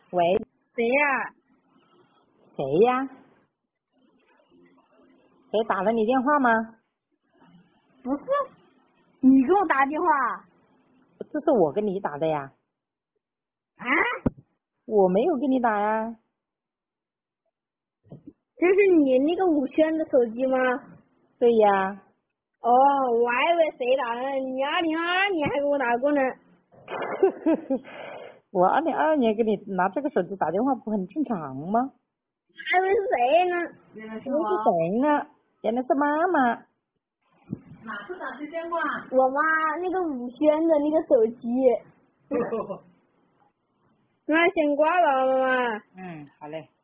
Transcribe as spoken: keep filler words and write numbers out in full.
喂， 谁呀？ 谁呀？谁打了你电话吗？ 不是，你给我打电话。 这是我跟你打的呀。 啊？ 我没有给你打呀。 这是你那个武轩的手机吗？ 对呀。 哦，我还以为谁打的，你二零二二年还给我打过呢。 我二零二二年给你拿这个手机打电话不很正常吗？ 还以为是谁呢？原来是谁呢？原来是妈妈。 哪次打的电话？ 我妈那个武轩的那个手机。那先挂了，妈妈。 嗯，好嘞。